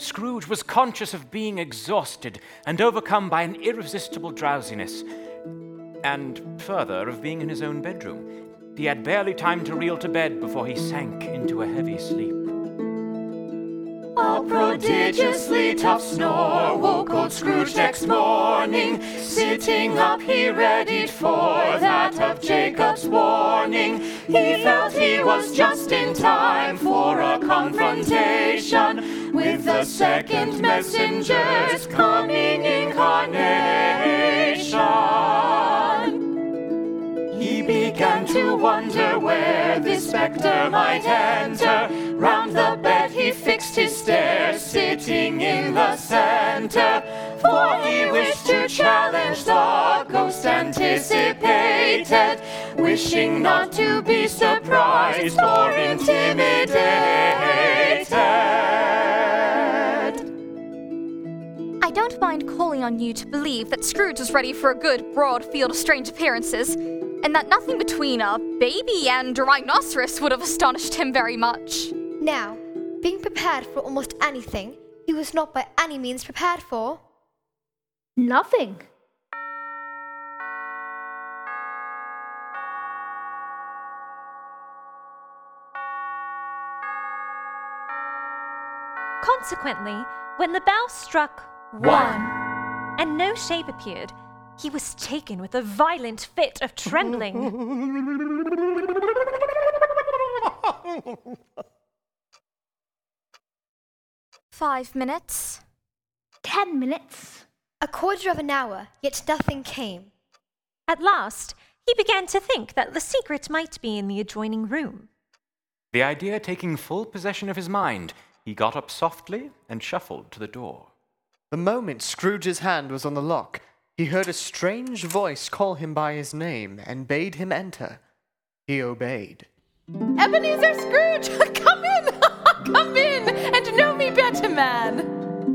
Scrooge was conscious of being exhausted and overcome by an irresistible drowsiness, and further, of being in his own bedroom. He had barely time to reel to bed before he sank into a heavy sleep. A prodigiously tough snore woke old Scrooge next morning. Sitting up he readied for that of Jacob's warning. He felt he was just in time for a confrontation with the second messenger's coming incarnation. He began to wonder where this spectre might enter. Round the bed he fixed his stare, sitting in the center. For he wished to challenge the ghost anticipated, wishing not to be surprised or intimidated. I don't mind calling on you to believe that Scrooge was ready for a good, broad field of strange appearances, and that nothing between a baby and a rhinoceros would have astonished him very much. Now, being prepared for almost anything, he was not by any means prepared for nothing. Consequently, when the bell struck 1 and no shape appeared, he was taken with a violent fit of trembling. 5 minutes. 10 minutes. a quarter of an hour, yet nothing came. At last, he began to think that the secret might be in the adjoining room. The idea taking full possession of his mind, he got up softly and shuffled to the door. The moment Scrooge's hand was on the lock, he heard a strange voice call him by his name and bade him enter. He obeyed. Ebenezer Scrooge, come in! Come in, and know me better, man!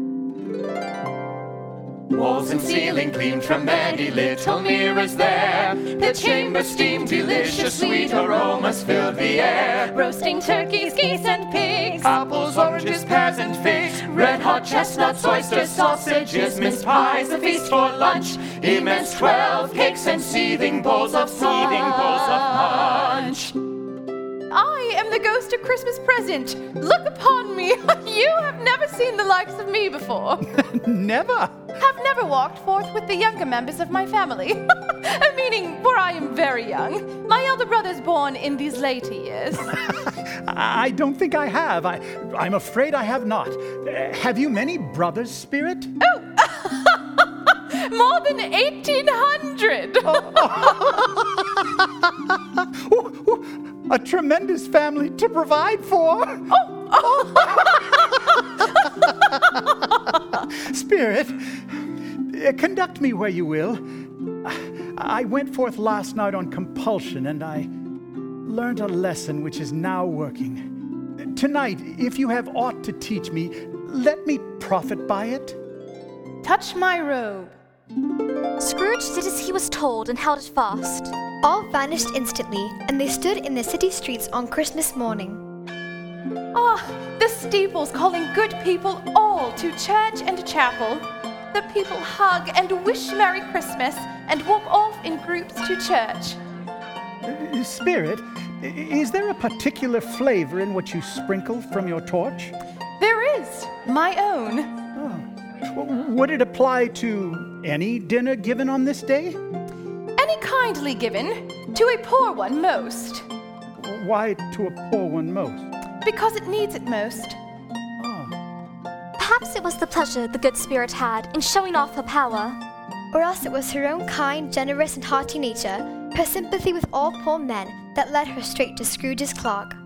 Walls and ceiling gleamed from many little mirrors there. The chamber steamed, delicious sweet aromas filled the air. Roasting turkeys, geese, and pigs. Apples, oranges, pears, and figs. Red-hot chestnuts, oysters, sausages, minced pies, a feast for lunch. Immense 12 cakes and seething bowls of punch. I am the ghost of Christmas present. Look upon me. You have never seen the likes of me before. Never. Have never walked forth with the younger members of my family. Meaning, where I am very young. My elder brother's born in these later years. I don't think I have. I'm afraid I have not. Have you many brothers, Spirit? Oh! More than 1,800. A tremendous family to provide for. Spirit, conduct me where you will. I went forth last night on compulsion, and I learned a lesson which is now working. Tonight, if you have aught to teach me, let me profit by it. Touch my robe. Scrooge did as he was told and held it fast. All vanished instantly, and they stood in the city streets on Christmas morning. The steeples calling good people all to church and chapel. The people hug and wish Merry Christmas and walk off in groups to church. Spirit, is there a particular flavor in what you sprinkle from your torch? There is, my own. Would it apply to any dinner given on this day? Any kindly given, to a poor one most. Why to a poor one most? Because it needs it most. Perhaps it was the pleasure the good spirit had in showing off her power. Or else it was her own kind, generous, and hearty nature, her sympathy with all poor men, that led her straight to Scrooge's clock.